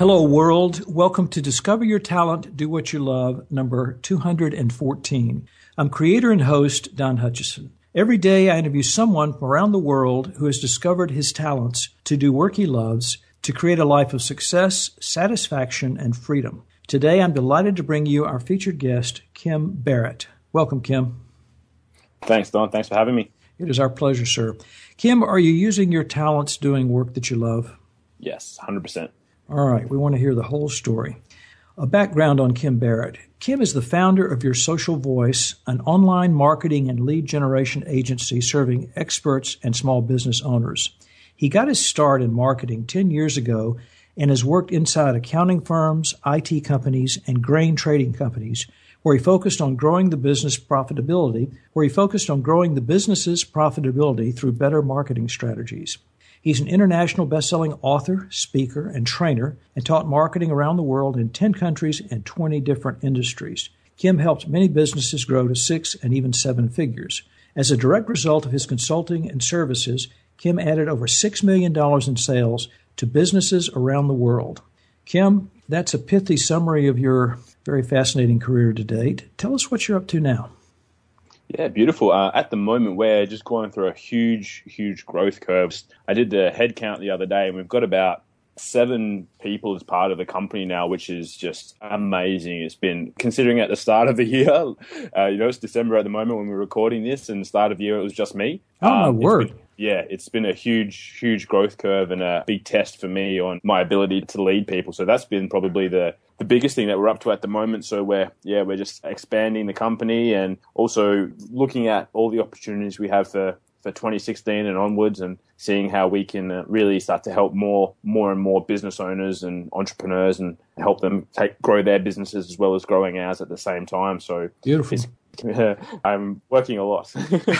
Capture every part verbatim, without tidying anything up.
Hello, world. Welcome to Discover Your Talent, Do What You Love, number two hundred fourteen. I'm creator and host, Don Hutchison. Every day I interview someone from around the world who has discovered his talents to do work he loves, to create a life of success, satisfaction, and freedom. Today I'm delighted to bring you our featured guest, Kim Barrett. Welcome, Kim. Thanks, Don. Thanks for having me. It is our pleasure, sir. Kim, are you using your talents doing work that you love? Yes, one hundred percent. All right, we want to hear the whole story. A background on Kim Barrett. Kim is the founder of Your Social Voice, an online marketing and lead generation agency serving experts and small business owners. He got his start in marketing ten years ago and has worked inside accounting firms, I T companies, and grain trading companies, where he focused on growing the business profitability, where he focused on growing the business's profitability through better marketing strategies. He's an international best-selling author, speaker, and trainer, and taught marketing around the world in ten countries and twenty different industries. Kim helped many businesses grow to six and even seven figures. As a direct result of his consulting and services, Kim added over six million dollars in sales to businesses around the world. Kim, that's a pithy summary of your very fascinating career to date. Tell us what you're up to now. Yeah, beautiful. Uh, at the moment, we're just going through a huge, huge growth curve. I did the head count the other day, and we've got about seven people as part of the company now, which is just amazing. It's been, considering at the start of the year, uh, you know, it's December at the moment when we're recording this, and the start of the year it was just me. Oh, my um, word. Been, yeah, it's been a huge, huge growth curve and a big test for me on my ability to lead people. So that's been probably the the biggest thing that we're up to at the moment. So we're, yeah, we're just expanding the company and also looking at all the opportunities we have for, for twenty sixteen and onwards, and seeing how we can uh, really start to help more, more and more business owners and entrepreneurs and help them take, grow their businesses as well as growing ours at the same time. So beautiful. It's, I'm working a lot.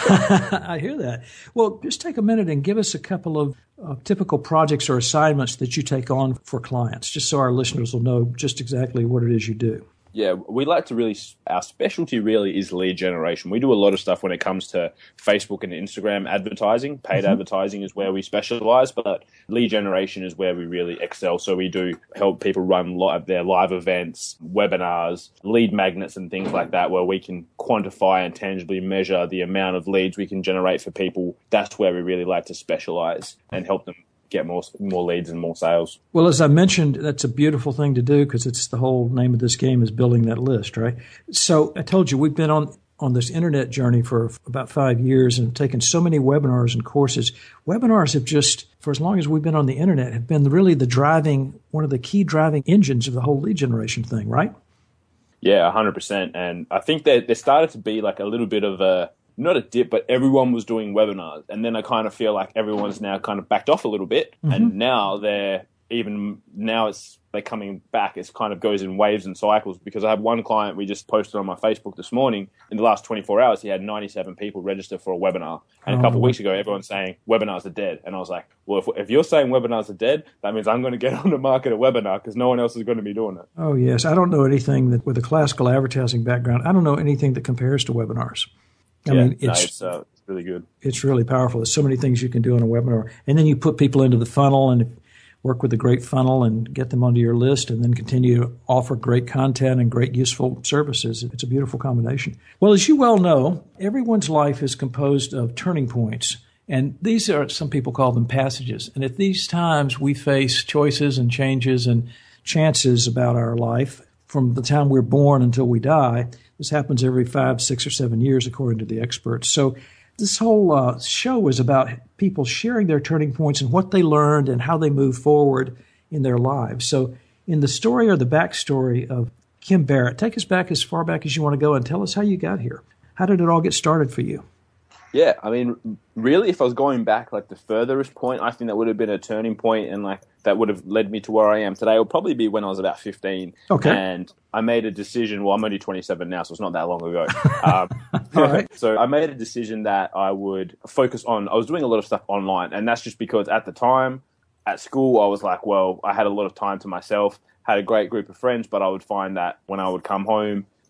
I hear that. Well, just take a minute and give us a couple of uh, typical projects or assignments that you take on for clients, just so our listeners will know just exactly what it is you do. Yeah, we like to really, our specialty really is lead generation. We do a lot of stuff when it comes to Facebook and Instagram advertising. Paid mm-hmm. advertising is where we specialize, but lead generation is where we really excel. So we do help people run live, their live events, webinars, lead magnets and things like that, where we can quantify and tangibly measure the amount of leads we can generate for people. That's where we really like to specialize and help them get more more leads and more sales. Well, as I mentioned, that's a beautiful thing to do because it's the whole name of this game is building that list, right? So I told you we've been on, on this internet journey for about five years and have taken so many webinars and courses. Webinars have just, for as long as we've been on the internet, have been really the driving, one of the key driving engines of the whole lead generation thing, right? Yeah, one hundred percent. And I think that there started to be like a little bit of a, not a dip, but everyone was doing webinars. And then I kind of feel like everyone's now kind of backed off a little bit. Mm-hmm. And now they're even, now it's, they're coming back. It kind of goes in waves and cycles, because I have one client we just posted on my Facebook this morning. In the last twenty-four hours, he had ninety-seven people register for a webinar. And oh. a couple of weeks ago, everyone's saying webinars are dead. And I was like, well, if, if you're saying webinars are dead, that means I'm going to get on the market a webinar because no one else is going to be doing it. Oh, yes. I don't know anything that, with a classical advertising background, I don't know anything that compares to webinars. I yeah, mean, it's, no, it's, uh, it's really good. It's really powerful. There's so many things you can do on a webinar. And then you put people into the funnel and work with a great funnel and get them onto your list, and then continue to offer great content and great useful services. It's a beautiful combination. Well, as you well know, everyone's life is composed of turning points. And these are, some people call them passages. And at these times, we face choices and changes and chances about our life from the time we're born until we die. This happens every five, six, or seven years, according to the experts. So this whole uh, show is about people sharing their turning points and what they learned and how they move forward in their lives. So in the story or the backstory of Kim Barrett, take us back as far back as you want to go and tell us how you got here. How did it all get started for you? Yeah, I mean, really, if I was going back like the furthest point, I think that would have been a turning point, and like that would have led me to where I am today. It would probably be when I was about fifteen. Okay. And I made a decision. Well, I'm only twenty-seven now, so it's not that long ago. Um, All right. So I made a decision that I would focus on, I was doing a lot of stuff online, and that's just because at the time at school, I was like, well, I had a lot of time to myself, had a great group of friends, but I would find that when I would come home,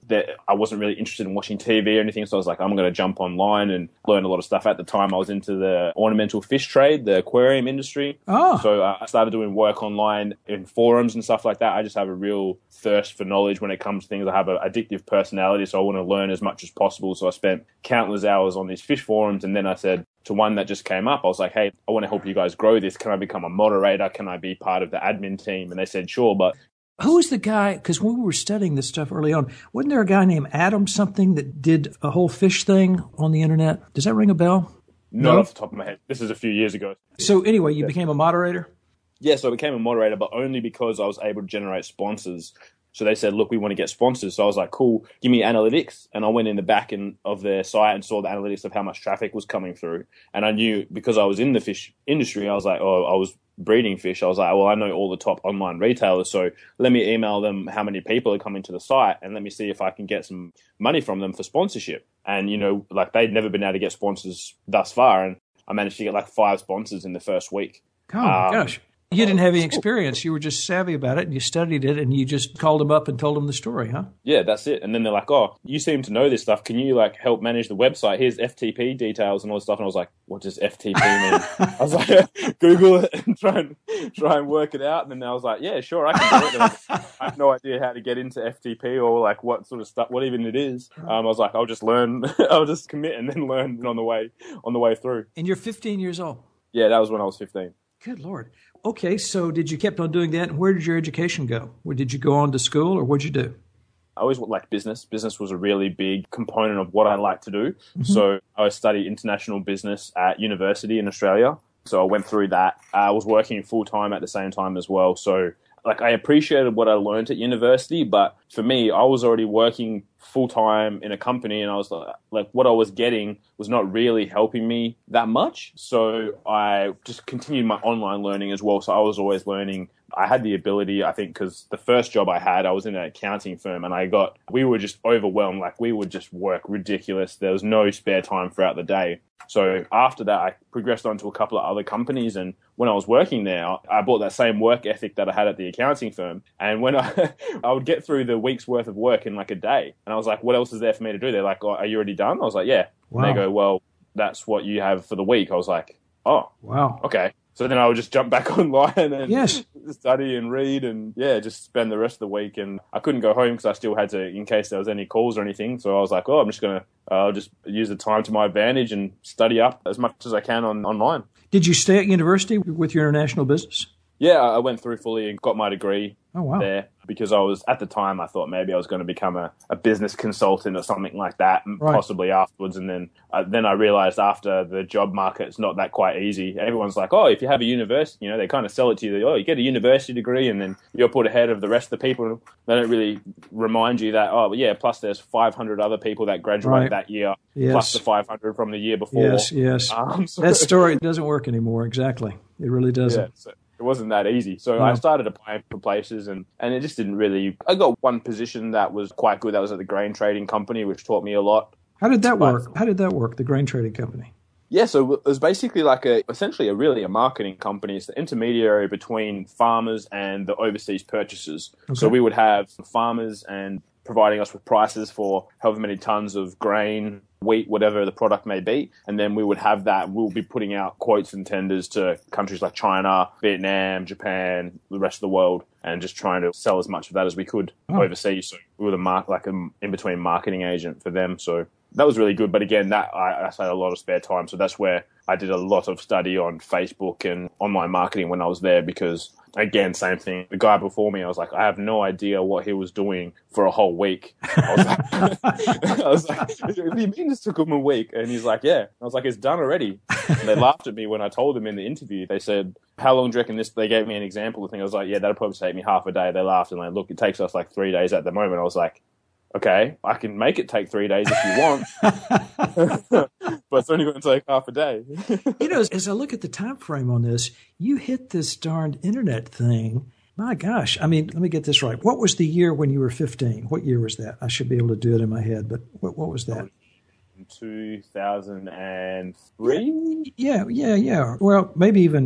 that I wasn't really interested in watching T V or anything. So I was like, I'm going to jump online and learn a lot of stuff. At the time, I was into the ornamental fish trade, the aquarium industry. Oh. So uh, I started doing work online in forums and stuff like that. I just have a real thirst for knowledge when it comes to things. I have an addictive personality, so I want to learn as much as possible. So I spent countless hours on these fish forums, and then I said to one that just came up, I was like, hey, I want to help you guys grow this. Can I become a moderator? Can I be part of the admin team? And they said, sure, but... Who was the guy, because when we were studying this stuff early on, wasn't there a guy named Adam something that did a whole fish thing on the internet? Does that ring a bell? Not No? off the top of my head. This is a few years ago. So anyway, you became a moderator? Yeah, so I became a moderator, but only because I was able to generate sponsors. So they said, look, we want to get sponsors. So I was like, cool, give me analytics. And I went in the back end of their site and saw the analytics of how much traffic was coming through. And I knew, because I was in the fish industry, I was like, oh, I was breeding fish. I was like, well, I know all the top online retailers. So let me email them how many people are coming to the site and let me see if I can get some money from them for sponsorship. And, you know, like they'd never been able to get sponsors thus far. And I managed to get like five sponsors in the first week. Oh, my um, gosh. You didn't have any experience. You were just savvy about it, and you studied it, and you just called them up and told them the story, huh? Yeah, that's it. And then they're like, oh, you seem to know this stuff. Can you, like, help manage the website? Here's F T P details and all this stuff. And I was like, what does F T P mean? I was like, Google it and try and try and work it out. And then I was like, yeah, sure, I can do it. Like, I have no idea how to get into F T P or, like, what sort of stuff, what even it is. Um, I was like, I'll just learn. I'll just commit and then learn on the way on the way through. And you're fifteen years old. Yeah, that was when I was fifteen. Good Lord. Okay, so did you kept on doing that, and where did your education go? Where did you go on to school, or what'd you do? I always liked business. Business was a really big component of what I like to do. Mm-hmm. So I studied international business at university in Australia. So I went through that. I was working full-time at the same time as well. So like I appreciated what I learned at university, but for me, I was already working full-time in a company, and I was like, like what I was getting was not really helping me that much. So I just continued my online learning as well. So I was always learning. I had the ability, I think, because the first job I had, I was in an accounting firm, and I got, we were just overwhelmed. Like we would just work ridiculous. There was no spare time throughout the day. So after that, I progressed on to a couple of other companies. And when I was working there, I brought that same work ethic that I had at the accounting firm. And when I, I would get through the week's worth of work in like a day. And I was like, what else is there for me to do? They're like, oh, are you already done? I was like, yeah. Wow. And they go, well, that's what you have for the week. I was like, oh, wow. Okay. So then I would just jump back online and yes. study and read and, yeah, just spend the rest of the week. And I couldn't go home because I still had to, in case there was any calls or anything. So I was like, oh, I'm just going to uh, just use the time to my advantage and study up as much as I can on online. Did you stay at university with your international business? Yeah, I went through fully and got my degree oh, wow. there because I was, at the time, I thought maybe I was going to become a, a business consultant or something like that, right. possibly afterwards. And then uh, then I realized after the job market's not that quite easy. Everyone's like, oh, if you have a university, you know, they kind of sell it to you. Oh, you get a university degree and then you're put ahead of the rest of the people. They don't really remind you that, oh, yeah, plus there's five hundred other people that graduate right. that year, yes. plus the five hundred from the year before. Yes, yes. Um, so that story doesn't work anymore. Exactly. It really doesn't. Yeah, so it wasn't that easy. So no. I started applying for places and, and it just didn't really... I got one position that was quite good. That was at the grain trading company, which taught me a lot. How did that but, work? How did that work, the grain trading company? Yeah, so it was basically like a... Essentially a really a marketing company. It's the intermediary between farmers and the overseas purchasers. Okay. So we would have farmers and providing us with prices for however many tons of grain, wheat, whatever the product may be. And then we would have that. We'll be putting out quotes and tenders to countries like China, Vietnam, Japan, the rest of the world, and just trying to sell as much of that as we could oh. overseas. So we were the mark, like an in-between marketing agent for them. So that was really good. But again, that I, I had a lot of spare time. So that's where I did a lot of study on Facebook and online marketing when I was there because, again, same thing. The guy before me, I was like, I have no idea what he was doing for a whole week. I was like, I was like what do you mean this took him a week? And he's like, yeah. I was like, it's done already. And they laughed at me when I told them in the interview. They said, how long do you reckon this? They gave me an example of the thing. I was like, yeah, that'll probably take me half a day. They laughed and like, look, it takes us like three days at the moment. I was like, okay, I can make it take three days if you want, but it's only going to take half a day. You know, as, as I look at the time frame on this, you hit this darned internet thing. My gosh. I mean, let me get this right. What was the year when you were fifteen? What year was that? I should be able to do it in my head, but what, what was that? two thousand three? Yeah, yeah, yeah. Well, maybe even...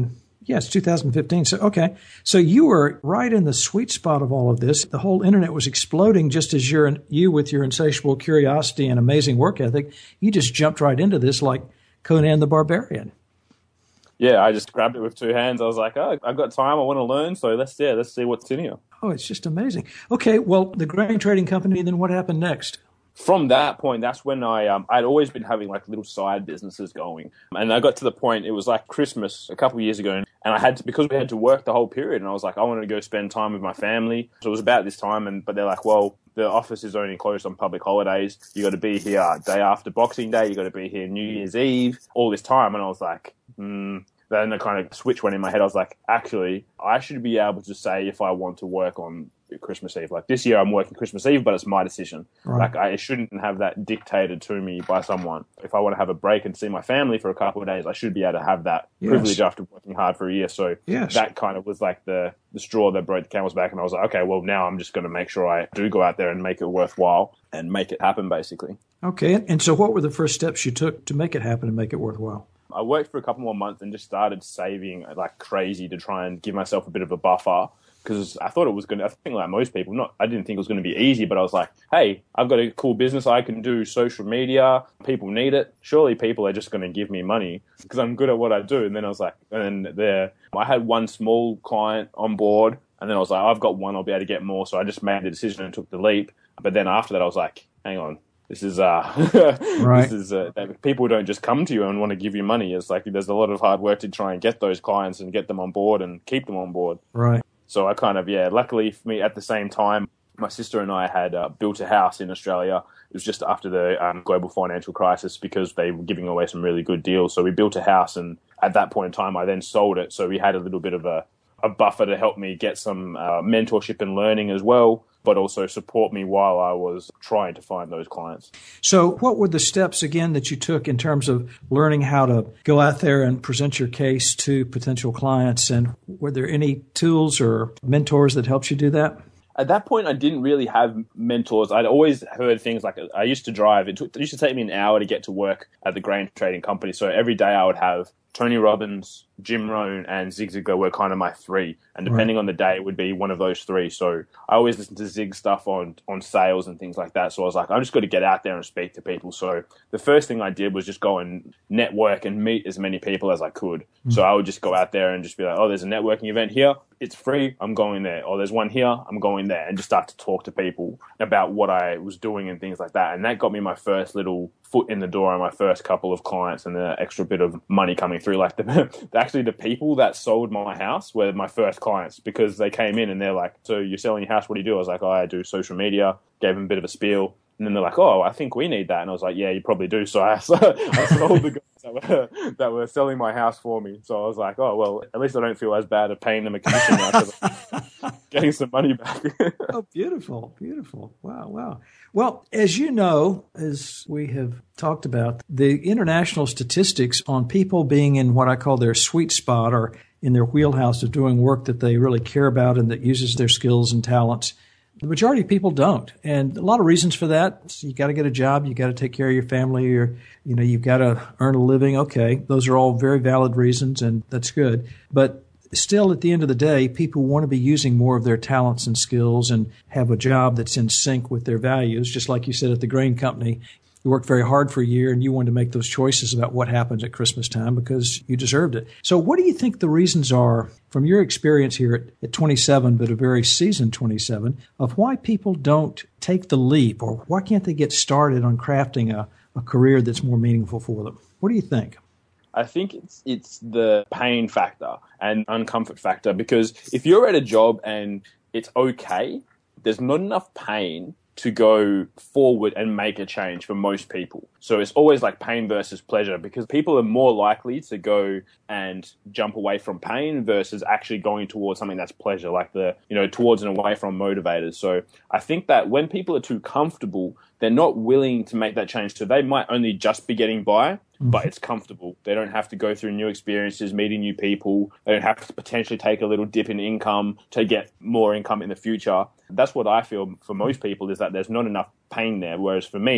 Yes, two thousand fifteen. So, okay. So you were right in the sweet spot of all of this. The whole internet was exploding just as you're, you with your insatiable curiosity and amazing work ethic, you just jumped right into this like Conan the Barbarian. Yeah, I just grabbed it with two hands. I was like, oh, I've got time. I want to learn. So let's, yeah, let's see what's in here. Oh, it's just amazing. Okay. Well, the grain trading company, then what happened next? From that point, that's when I, um, I'd always been having like little side businesses going. And I got to the point, it was like Christmas a couple of years ago. And I had to, because we had to work the whole period. And I was like, I wanted to go spend time with my family. So it was about this time. And, but they're like, well, the office is only closed on public holidays. You got to be here day after Boxing Day. You got to be here New Year's Eve, all this time. And I was like, hmm. Then the kind of switch went in my head. I was like, actually, I should be able to say if I want to work on Christmas Eve. Like this year, I'm working Christmas Eve, but it's my decision. Right. Like I shouldn't have that dictated to me by someone. If I want to have a break and see my family for a couple of days, I should be able to have that yes. privilege after working hard for a year. So yes. that kind of was like the, the straw that broke the camel's back. And I was like, okay, well, now I'm just going to make sure I do go out there and make it worthwhile and make it happen, basically. Okay. And so what were the first steps you took to make it happen and make it worthwhile? I worked for a couple more months and just started saving like crazy to try and give myself a bit of a buffer because I thought it was going to, I think like most people, not, I didn't think it was going to be easy, but I was like, hey, I've got a cool business. I can do social media. People need it. Surely people are just going to give me money because I'm good at what I do. And then I was like, and then there, I had one small client on board and then I was like, I've got one, I'll be able to get more. So I just made the decision and took the leap. But then after that, I was like, hang on. This is uh, right. this is uh, people don't just come to you and want to give you money. It's like there's a lot of hard work to try and get those clients and get them on board and keep them on board. Right. So I kind of yeah. Luckily for me, at the same time, my sister and I had uh, built a house in Australia. It was just after the um, global financial crisis because they were giving away some really good deals. So we built a house, and at that point in time, I then sold it. So we had a little bit of a, a buffer to help me get some uh, mentorship and learning as well, but also support me while I was trying to find those clients. So what were the steps, again, that you took in terms of learning how to go out there and present your case to potential clients? And were there any tools or mentors that helped you do that? At that point, I didn't really have mentors. I'd always heard things like I used to drive. It, took, it used to take me an hour to get to work at the grain trading company. So every day I would have Tony Robbins, Jim Rohn, and Zig Ziglar were kind of my three. And depending right. on the day, it would be one of those three. So I always listened to Zig stuff on, on sales and things like that. So I was like, I'm just got to get out there and speak to people. So the first thing I did was just go and network and meet as many people as I could. Mm-hmm. So I would just go out there and just be like, oh, there's a networking event here. It's free. I'm going there. Or there's one here. I'm going there. And just start to talk to people about what I was doing and things like that. And that got me my first little foot in the door and my first couple of clients and the extra bit of money coming through. Like the, actually the people that sold my house were my first clients because they came in and they're like, so you're selling your house, what do you do? I was like, oh, I do social media, gave them a bit of a spiel. And then they're like, oh, I think we need that. And I was like, yeah, you probably do. So I, so I sold the guys that were, that were selling my house for me. So I was like, oh, well, at least I don't feel as bad at paying them a commission now because I'm getting some money back. Oh, beautiful, beautiful. Wow, wow. Well, as you know, as we have talked about, the international statistics on people being in what I call their sweet spot or in their wheelhouse of doing work that they really care about and that uses their skills and talents, the majority of people don't. And a lot of reasons for that. So you got to get a job. You got to take care of your family, or, you know, you've got to earn a living. Okay. Those are all very valid reasons, and that's good. But still, at the end of the day, people want to be using more of their talents and skills and have a job that's in sync with their values. Just like you said at the grain company, you worked very hard for a year and you wanted to make those choices about what happens at Christmas time because you deserved it. So what do you think the reasons are, from your experience here at, at twenty-seven, but a very seasoned twenty-seven, of why people don't take the leap, or why can't they get started on crafting a, a career that's more meaningful for them? What do you think? I think it's it's the pain factor and uncomfort factor, because if you're at a job and it's okay, there's not enough pain to go forward and make a change for most people. So it's always like pain versus pleasure, because people are more likely to go and jump away from pain versus actually going towards something that's pleasure, like the, you know, towards and away from motivators. So I think that when people are too comfortable, they're not willing to make that change. So they might only just be getting by, but it's comfortable. They don't have to go through new experiences, meeting new people. They don't have to potentially take a little dip in income to get more income in the future. That's what I feel for most people, is that there's not enough pain there. Whereas for me,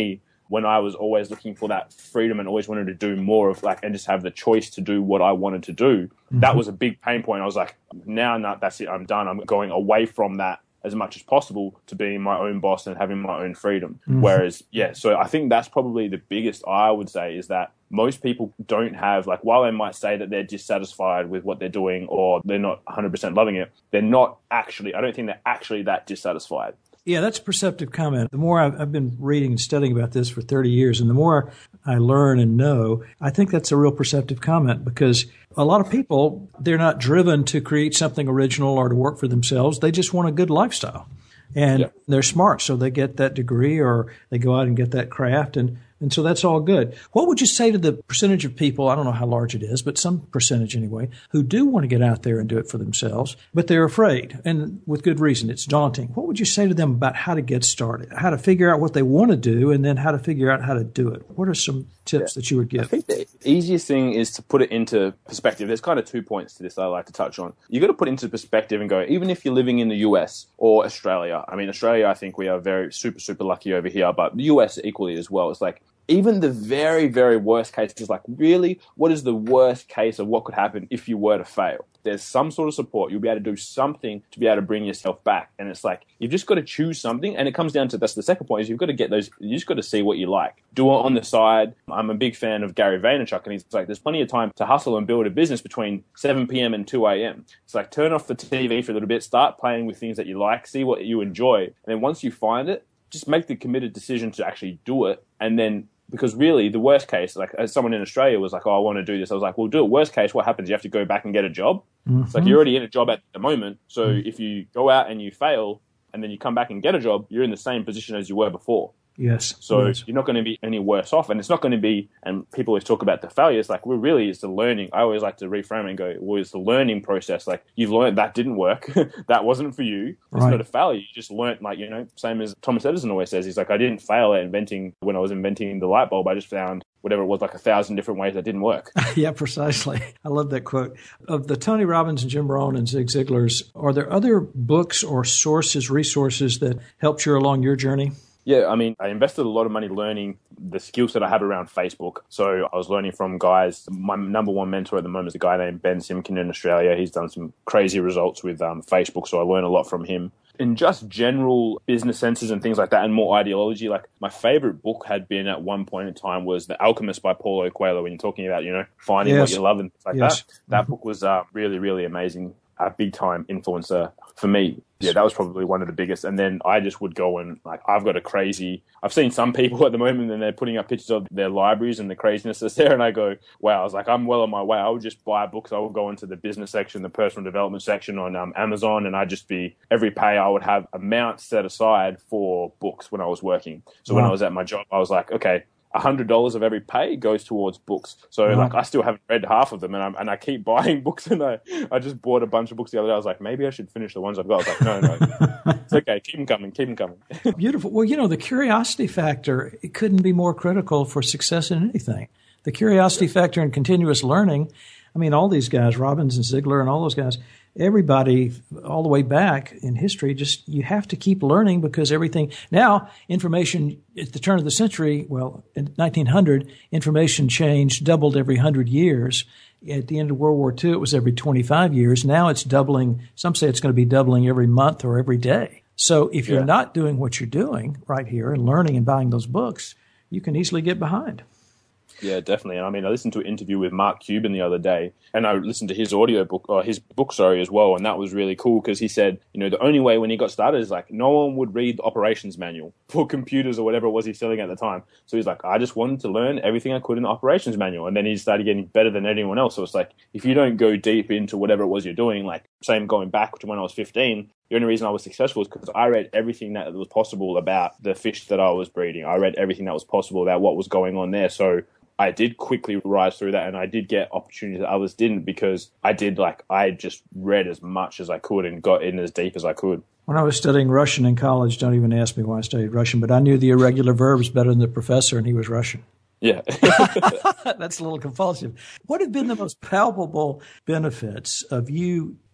when I was always looking for that freedom and always wanted to do more of like, and just have the choice to do what I wanted to do, mm-hmm. that was a big pain point. I was like, now, now that's it. I'm done. I'm going away from that as much as possible to being my own boss and having my own freedom. Mm-hmm. Whereas, yeah, so I think that's probably the biggest I would say is that most people don't have, like, while they might say that they're dissatisfied with what they're doing or they're not one hundred percent loving it, they're not actually, I don't think they're actually that dissatisfied. Yeah, that's a perceptive comment. The more I've, I've been reading and studying about this for thirty years, and the more I learn and know, I think that's a real perceptive comment, because a lot of people, they're not driven to create something original or to work for themselves. They just want a good lifestyle. And yeah. they're smart, so they get that degree or they go out and get that craft, and, and so that's all good. What would you say to the percentage of people, I don't know how large it is, but some percentage anyway, who do want to get out there and do it for themselves, but they're afraid, and with good reason, it's daunting. What would you say to them about how to get started, how to figure out what they want to do, and then how to figure out how to do it? What are some tips yeah. that you would give? I think the easiest thing is to put it into perspective. There's kind of two points to this I like to touch on. You've got to put it into perspective and go, even if you're living in the U S or Australia, I mean, Australia, I think we are very super, super lucky over here, but the U S equally as well. It's like, even the very, very worst case is like, really, what is the worst case of what could happen if you were to fail? There's some sort of support. You'll be able to do something to be able to bring yourself back. And it's like, you've just got to choose something. And it comes down to, that's the second point, is you've got to get those, you just got to see what you like. Do it on the side. I'm a big fan of Gary Vaynerchuk, and he's like, there's plenty of time to hustle and build a business between seven p.m. and two a.m. It's like, turn off the T V for a little bit, start playing with things that you like, see what you enjoy. And then once you find it, just make the committed decision to actually do it. And then, because really, the worst case, like as someone in Australia was like, oh, I want to do this. I was like, well, do it. Worst case, what happens? You have to go back and get a job. Mm-hmm. It's like you're already in a job at the moment. So mm-hmm. if you go out and you fail and then you come back and get a job, you're in the same position as you were before. Yes. So yes. you're not going to be any worse off. And it's not going to be, and people always talk about the failures, like we're really, it's the learning. I always like to reframe it and go, well, it's the learning process. Like you've learned that didn't work. That wasn't for you. It's right. not a failure. You just learned, like, you know, same as Thomas Edison always says. He's like, I didn't fail at inventing, when I was inventing the light bulb, I just found whatever it was, like a thousand different ways that didn't work. Yeah, precisely. I love that quote. Of the Tony Robbins and Jim Rohn and Zig Ziglar's, are there other books or sources, resources that helped you along your journey? Yeah, I mean, I invested a lot of money learning the skills that I have around Facebook. So I was learning from guys. My number one mentor at the moment is a guy named Ben Simkin in Australia. He's done some crazy results with um, Facebook, so I learned a lot from him. In just general business senses and things like that, and more ideology, like my favorite book had been at one point in time was The Alchemist by Paulo Coelho, when you're talking about, you know, finding yes. what you love and things like yes. that. That mm-hmm. book was uh, really, really amazing. A big time influencer for me. Yeah, that was probably one of the biggest. And then I just would go and, like, I've got a crazy, I've seen some people at the moment and they're putting up pictures of their libraries and the craziness that's there. And I go, wow, I was like, I'm well on my way. I would just buy books. I would go into the business section, the personal development section on um, Amazon. And I'd just be, every pay I would have amount set aside for books when I was working. So wow. when I was at my job, I was like, okay, one hundred dollars of every pay goes towards books. So right. like I still haven't read half of them, and, I'm, and I keep buying books, and I, I just bought a bunch of books the other day. I was like, maybe I should finish the ones I've got. I was like, no, no. It's okay. Keep them coming. Keep them coming. Beautiful. Well, you know, the curiosity factor, it couldn't be more critical for success in anything. The curiosity yeah. factor and continuous learning. I mean, all these guys, Robbins and Ziglar and all those guys, everybody all the way back in history, just you have to keep learning, because everything now, information at the turn of the century, well, in nineteen hundred, information changed, doubled every one hundred years. At the end of World War Two, it was every twenty-five years. Now it's doubling. Some say it's going to be doubling every month or every day. So if you're yeah. not doing what you're doing right here and learning and buying those books, you can easily get behind. Yeah, definitely. And I mean, I listened to an interview with Mark Cuban the other day, and I listened to his audio book, or his book, sorry, as well. And that was really cool, because he said, you know, the only way when he got started is like no one would read the operations manual for computers or whatever it was he's selling at the time. So he's like, I just wanted to learn everything I could in the operations manual. And then he started getting better than anyone else. So it's like, if you don't go deep into whatever it was you're doing, like same going back to when I was fifteen, the only reason I was successful is because I read everything that was possible about the fish that I was breeding. I read everything that was possible about what was going on there. So I did quickly rise through that, and I did get opportunities that others didn't, because I did like, I just read as much as I could and got in as deep as I could. When I was studying Russian in college, don't even ask me why I studied Russian, but I knew the irregular verbs better than the professor, and he was Russian. Yeah. That's a little compulsive. What have been the most palpable benefits of you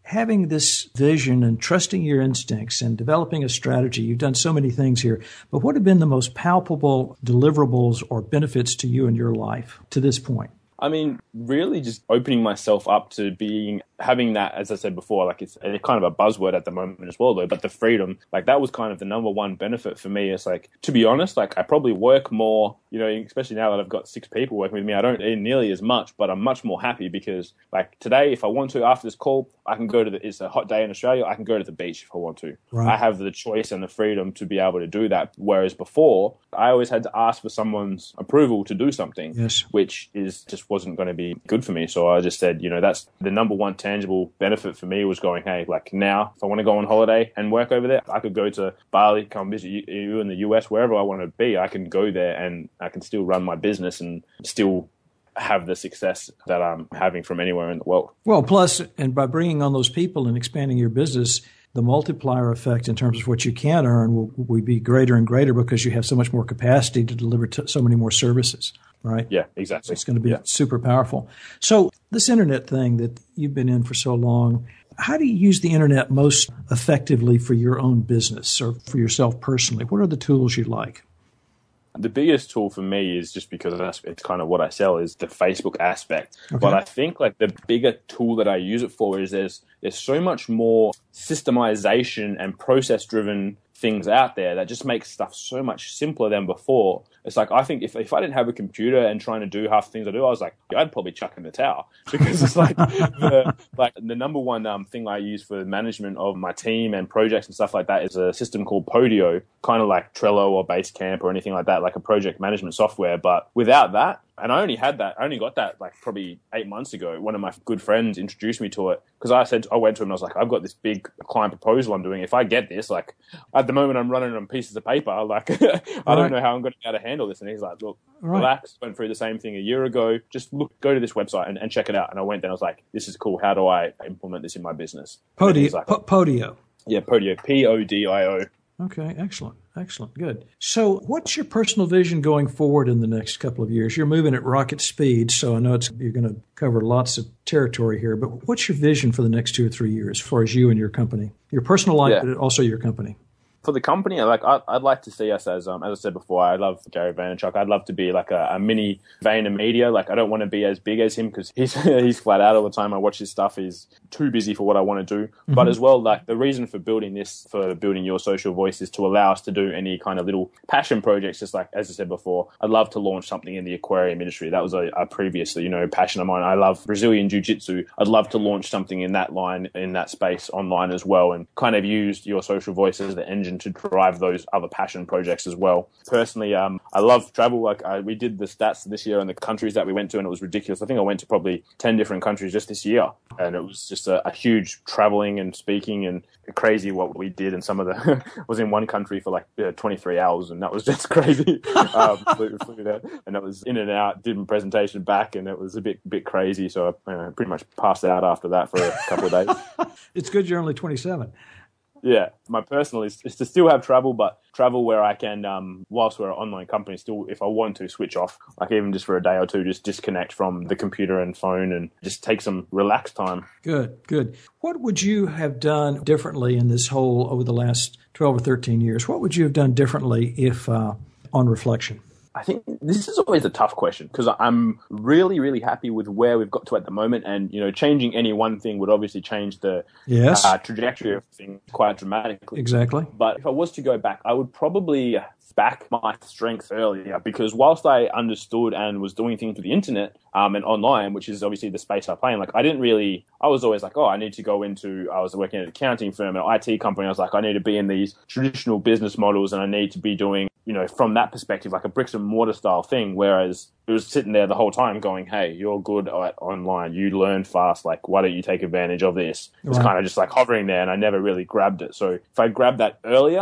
having this vision and trusting your instincts and developing a strategy, you've done so many things here, but what have been the most palpable deliverables or benefits to you in your life to this point? I mean, really just opening myself up to being, having that, as I said before, like it's, it's kind of a buzzword at the moment as well, though, but the freedom, like that was kind of the number one benefit for me. It's like, to be honest, like I probably work more, you know, especially now that I've got six people working with me, I don't earn nearly as much, but I'm much more happy because like today, if I want to, after this call, I can go to the, it's a hot day in Australia, I can go to the beach if I want to. Right. I have the choice and the freedom to be able to do that. Whereas before, I always had to ask for someone's approval to do something, yes. which is just wasn't going to be good for me. So I just said, you know, that's the number one tangible benefit for me was going, hey, like now, if I want to go on holiday and work over there, I could go to Bali, come visit you in the U S, wherever I want to be. I can go there and I can still run my business and still have the success that I'm having from anywhere in the world. Well, plus, and by bringing on those people and expanding your business, the multiplier effect in terms of what you can earn will, will be greater and greater because you have so much more capacity to deliver to so many more services, right? Yeah, exactly. It's going to be yeah. super powerful. So this internet thing that you've been in for so long, how do you use the internet most effectively for your own business or for yourself personally? What are the tools you like? The biggest tool for me is just because that's, it's kind of what I sell is the Facebook aspect. Okay. But I think like the bigger tool that I use it for is there's there's so much more systemization and process driven things out there that just makes stuff so much simpler than before. It's like, I think if, if I didn't have a computer and trying to do half the things I do, I was like, I'd probably chuck in the towel because it's like the, like the number one um, thing I use for management of my team and projects and stuff like that is a system called Podio, kind of like Trello or Basecamp or anything like that, like a project management software. But without that, and I only had that, I only got that like probably eight months ago. One of my good friends introduced me to it because I said, I went to him and I was like, I've got this big client proposal I'm doing. If I get this, like at the moment I'm running on pieces of paper, like I right. don't know how I'm going to be able to handle this. And he's like, look, right. relax, went through the same thing a year ago. Just look, go to this website and, and check it out. And I went there and I was like, this is cool. How do I implement this in my business? Podio. Like, Podio. Yeah, Podio. P O D I O. Okay, excellent. Excellent. Good. So what's your personal vision going forward in the next couple of years? You're moving at rocket speed, so I know it's, you're going to cover lots of territory here, but what's your vision for the next two or three years as far as you and your company? Your personal life, yeah. but also your company. For the company, like I, I'd like to see us as, um, as I said before, I love Gary Vaynerchuk. I'd love to be like a, a mini VaynerMedia. Like I don't want to be as big as him because he's he's flat out all the time. I watch his stuff. He's too busy for what I want to do. Mm-hmm. But as well, like the reason for building this, for building Your Social Voice, is to allow us to do any kind of little passion projects. Just like as I said before, I'd love to launch something in the aquarium industry. That was a, a previous, you know, passion of mine. I love Brazilian Jiu-Jitsu. I'd love to launch something in that line, in that space online as well, and kind of use Your Social Voice as the engine to drive those other passion projects as well. Personally, um, I love travel. Like I, we did the stats this year and the countries that we went to, and it was ridiculous. I think I went to probably ten different countries just this year, and it was just a, a huge traveling and speaking and crazy what we did. And some of the was in one country for like uh, twenty-three hours, and that was just crazy. um, flew, flew there, and that was in and out. Did a presentation back, and it was a bit bit crazy. So I uh, pretty much passed out after that for a couple of days. It's good you're only twenty-seven. Yeah, my personal is, is to still have travel, but travel where I can, um, whilst we're an online company, still, if I want to, switch off, like even just for a day or two, just disconnect from the computer and phone and just take some relaxed time. Good, good. What would you have done differently in this whole, over the last twelve or thirteen years? What would you have done differently if, uh, on reflection? I think this is always a tough question because I'm really, really happy with where we've got to at the moment. And, you know, changing any one thing would obviously change the yes. uh, trajectory of things quite dramatically. Exactly. But if I was to go back, I would probably back my strengths earlier because whilst I understood and was doing things with the internet um, and online, which is obviously the space I play in, like I didn't really, I was always like, oh, I need to go into, I was working at an accounting firm, an I T company. I was like, I need to be in these traditional business models and I need to be doing, you know, from that perspective, like a bricks and mortar style thing. Whereas it was sitting there the whole time going, hey, you're good at online. You learn fast. Like, why don't you take advantage of this? It was right. kind of just like hovering there and I never really grabbed it. So if I grabbed that earlier,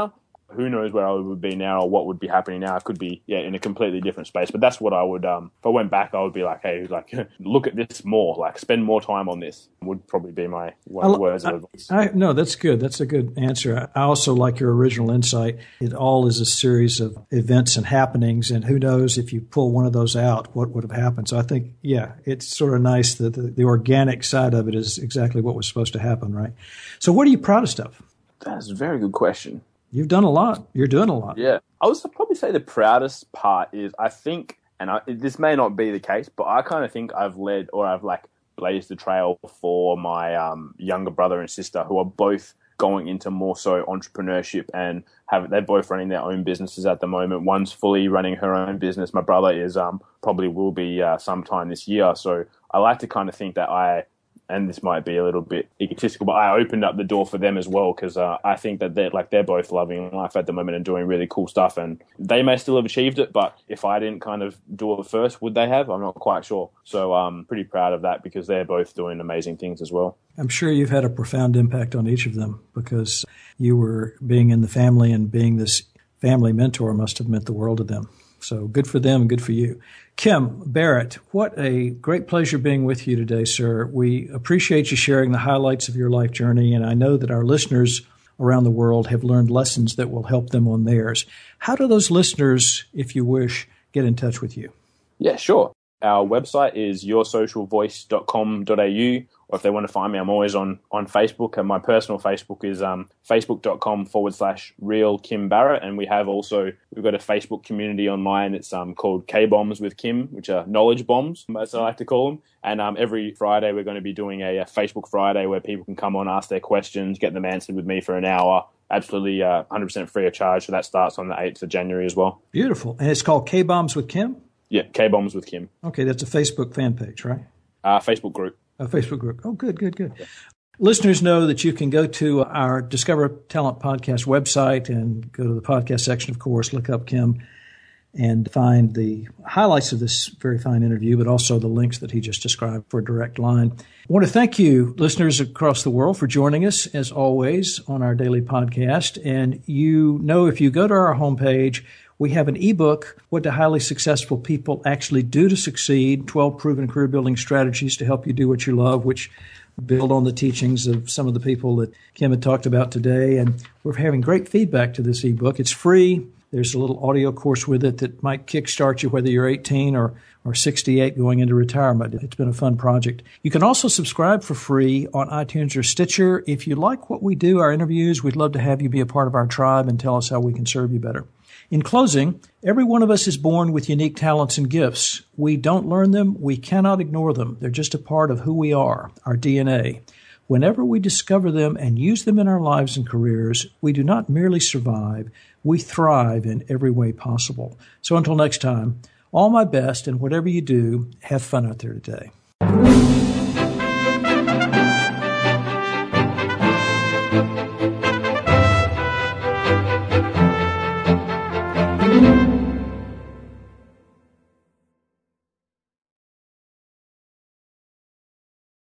who knows where I would be now or what would be happening now. I could be, yeah, in a completely different space. But that's what I would, um, if I went back, I would be like, hey, like, look at this more, like, spend more time on this would probably be my one I, words I, of advice. I, no, that's good. That's a good answer. I also like your original insight. It all is a series of events and happenings, and who knows if you pull one of those out, what would have happened. So I think, yeah, it's sort of nice that the, the organic side of it is exactly what was supposed to happen, right? So what are you proudest of? That's a very good question. You've done a lot. You're doing a lot. Yeah. I would probably say the proudest part is I think, and I, this may not be the case, but I kind of think I've led or I've like blazed the trail for my um, younger brother and sister who are both going into more so entrepreneurship and have they're both running their own businesses at the moment. One's fully running her own business. My brother is um, probably will be uh, sometime this year. So I like to kind of think that I, and this might be a little bit egotistical, but I opened up the door for them as well because uh, I think that they're like they're both loving life at the moment and doing really cool stuff. And they may still have achieved it, but if I didn't kind of do it first, would they have? I'm not quite sure. So I'm pretty proud of that because they're both doing amazing things as well. I'm sure you've had a profound impact on each of them because you were being in the family and being this family mentor must have meant the world to them. So good for them, good for you. Kim Barrett, what a great pleasure being with you today, sir. We appreciate you sharing the highlights of your life journey, and I know that our listeners around the world have learned lessons that will help them on theirs. How do those listeners, if you wish, get in touch with you? Yeah, sure. Our website is your social voice dot com dot a u, or if they want to find me, I'm always on, on Facebook, and my personal Facebook is um, facebook.com forward slash real Kim Barrett, and we have also, we've got a Facebook community online. It's um, called K-Bombs with Kim, which are knowledge bombs, as I like to call them, and um, every Friday we're going to be doing a, a Facebook Friday where people can come on, ask their questions, get them answered with me for an hour, absolutely uh, one hundred percent free of charge, so that starts on the eighth of January as well. Beautiful. And it's called K-Bombs with Kim? Yeah, K-Bombs with Kim. Okay, that's a Facebook fan page, right? Uh, Facebook group. A Facebook group. Oh, good, good, good. Yeah. Listeners know that you can go to our Discover Talent Podcast website and go to the podcast section, of course, look up Kim and find the highlights of this very fine interview, but also the links that he just described for a direct line. I want to thank you, listeners across the world, for joining us, as always, on our daily podcast. And you know, if you go to our homepage, we have an ebook, What Do Highly Successful People Actually Do to Succeed, twelve Proven Career-Building Strategies to Help You Do What You Love, which build on the teachings of some of the people that Kim had talked about today. And we're having great feedback to this ebook. It's free. There's a little audio course with it that might kickstart you, whether you're eighteen or, or sixty-eight going into retirement. It's been a fun project. You can also subscribe for free on iTunes or Stitcher. If you like what we do, our interviews, we'd love to have you be a part of our tribe and tell us how we can serve you better. In closing, every one of us is born with unique talents and gifts. We don't learn them. We cannot ignore them. They're just a part of who we are, our D N A. Whenever we discover them and use them in our lives and careers, we do not merely survive, we thrive in every way possible. So until next time, all my best, and whatever you do, have fun out there today.